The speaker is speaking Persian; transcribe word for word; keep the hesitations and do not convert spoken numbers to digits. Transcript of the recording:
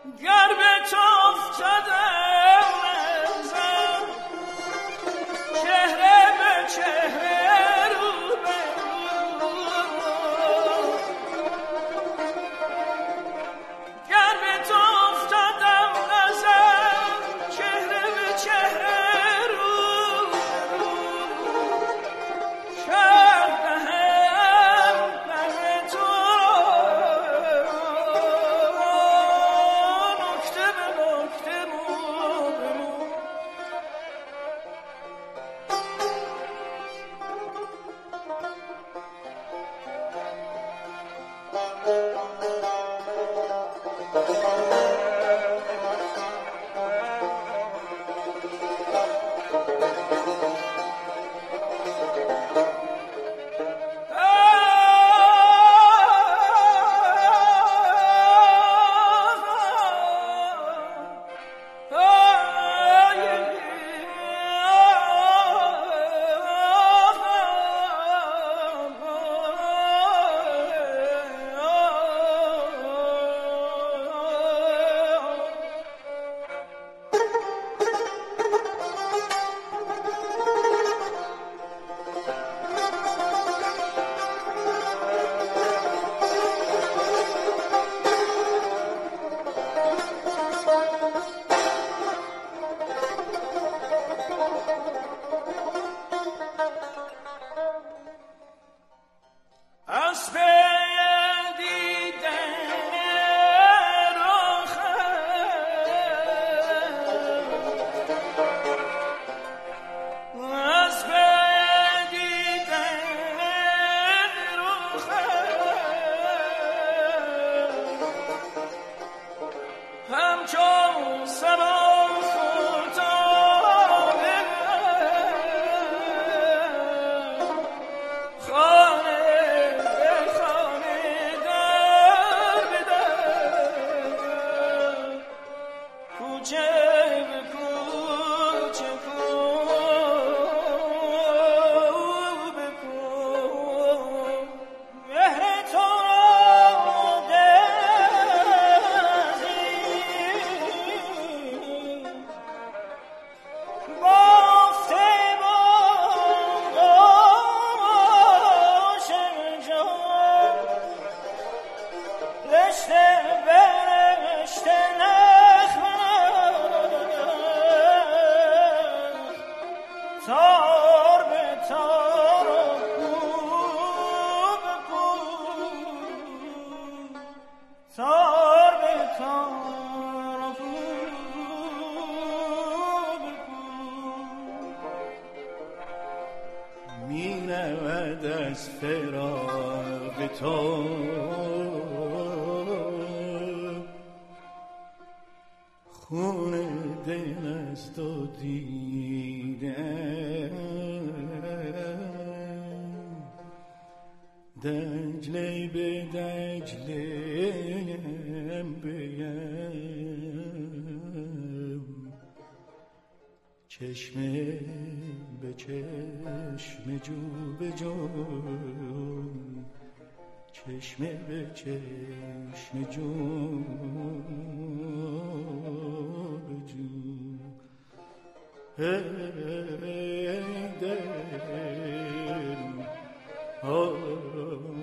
گر به تو افتادم نظر چهره به چهره رو به رو گر به تو افتادم نظر چهره به چهره رو به رو شهر دهم به تو نکته به نکته مو به مو همچون سبا فتاده خانه به خانه در به در کوچه به کوچه کو به کو مهر تو تار به تار و کو به کو تار به تار و کو به کو می رود از فراق تو خون دل از تو دیدم دجله به دجله‌ام بیم چشمه به چشم جو به جو چشمه به چشم جو به جو ای دل آه